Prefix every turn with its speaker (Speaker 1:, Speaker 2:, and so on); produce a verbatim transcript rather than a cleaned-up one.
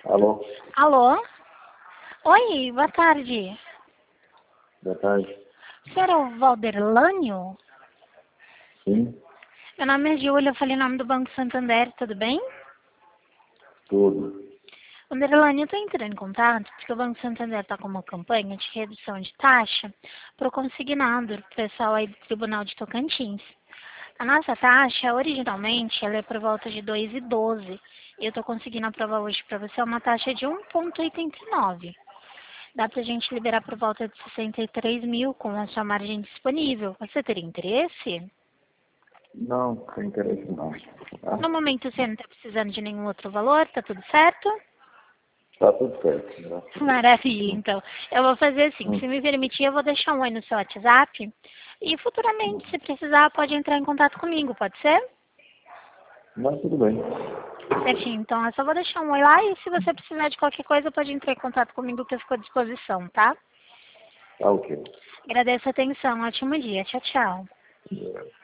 Speaker 1: Alô?
Speaker 2: Alô? Oi, boa tarde.
Speaker 1: Boa tarde.
Speaker 2: O senhor é o Valderlânio?
Speaker 1: Sim,
Speaker 2: Meu nome é Júlia, eu falei em nome do Banco Santander, tudo bem?
Speaker 1: tudo.
Speaker 2: Valderlânio, eu estou entrando em contato porque o Banco Santander está com uma campanha de redução de taxa para o consignado, o pessoal aí do Tribunal de Tocantins. A nossa taxa, originalmente, ela é por volta de dois vírgula doze. E eu estou conseguindo aprovar hoje para você uma taxa de um vírgula oitenta e nove. Dá para a gente liberar por volta de sessenta e três mil com a sua margem disponível. Você teria interesse?
Speaker 1: Não, sem interesse não. Tá?
Speaker 2: No momento você não está precisando de nenhum outro valor, tá tudo certo?
Speaker 1: Tá tudo certo. Graças a Deus.
Speaker 2: Maravilha, então. Eu vou fazer assim,
Speaker 1: Hum.
Speaker 2: se me permitir, eu vou deixar um oi no seu WhatsApp. E futuramente, se precisar, pode entrar em contato comigo, pode ser?
Speaker 1: Mas tudo bem.
Speaker 2: Certinho, então eu só vou deixar um oi lá e se você precisar de qualquer coisa, pode entrar em contato comigo que eu fico à disposição, tá?
Speaker 1: Tá ok.
Speaker 2: Agradeço a atenção, ótimo dia, tchau, tchau.
Speaker 1: É.